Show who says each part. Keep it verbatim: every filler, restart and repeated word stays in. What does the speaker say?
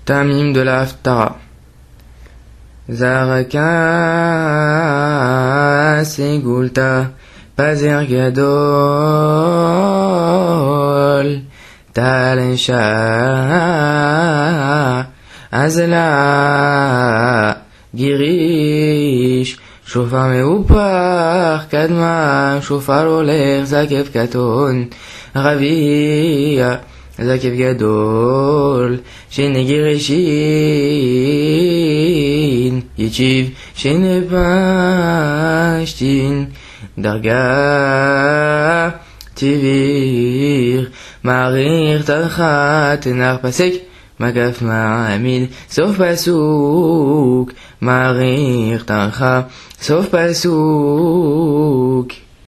Speaker 1: Tamim de la Haftara. Zaraka Segulta Pazer Gadol Talensha Azla Girish Shofar meupar Kadma Shofar oler Zakev Katon Ravia Zakev Gadol Shene Girishin Yichiv Shene Pashtin Darga Tivir Marir Talchat Nar Pasek Magaf Ma'amid Sauf Pasuk Marir Talcha Sauf Pasuk